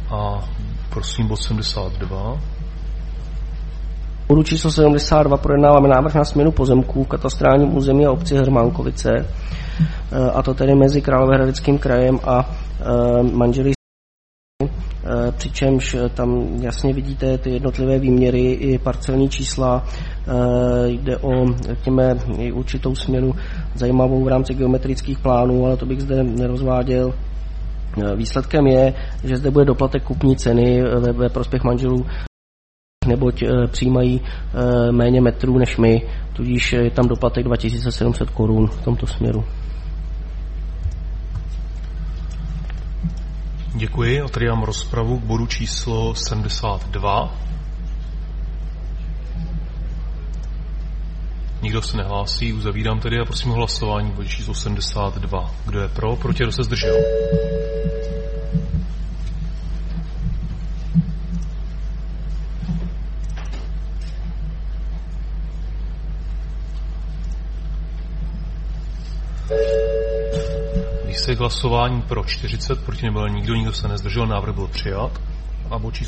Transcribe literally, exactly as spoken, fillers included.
A prosím bod sedmdesát dva. V bodu číslo sedmdesát dva projednáváme návrh na směnu pozemků v katastrálním území a obci Hermánkovice, a to tedy mezi Královéhradeckým krajem a manželi, přičemž tam jasně vidíte ty jednotlivé výměry i parcelní čísla. Jde o, řekněme, určitou směnu zajímavou v rámci geometrických plánů, ale to bych zde nerozváděl. Výsledkem je, že zde bude doplatek kupní ceny ve, ve prospěch manželů, neboť e, přijímají e, méně metrů než my, tudíž je tam doplatek dva tisíce sedm set korun v tomto směru. Děkuji. Otevírám rozpravu k bodu číslo sedmdesát dva. Nikdo se nehlásí, uzavírám tedy a prosím o hlasování bodu číslo sedmdesát dva. Kdo je pro, proti, kdo se zdržel? Výsledek hlasování pro čtyřicet, proti nebyl nikdo, nikdo se nezdržel, návrh byl přijat. A bod číslo